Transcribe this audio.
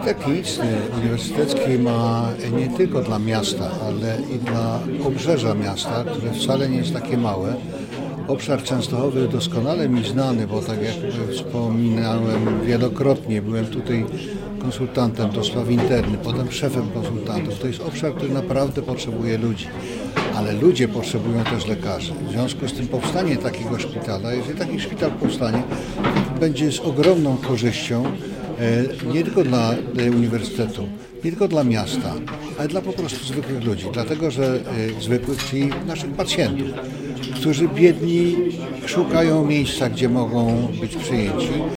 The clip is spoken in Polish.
Szpital Kliniczny Uniwersytecki ma nie tylko dla miasta, ale i dla obrzeża miasta, które wcale nie jest takie małe. Obszar Częstochowy doskonale mi znany, bo tak jak wspominałem wielokrotnie, byłem tutaj konsultantem do spraw internych, potem szefem konsultantów. To jest obszar, który naprawdę potrzebuje ludzi, ale ludzie potrzebują też lekarzy. W związku z tym powstanie takiego szpitala, jeżeli taki szpital powstanie, będzie z ogromną korzyścią nie tylko dla uniwersytetu, nie tylko dla miasta, ale dla po prostu zwykłych ludzi. Dlatego, że zwykłych, czyli naszych pacjentów, którzy biedni szukają miejsca, gdzie mogą być przyjęci.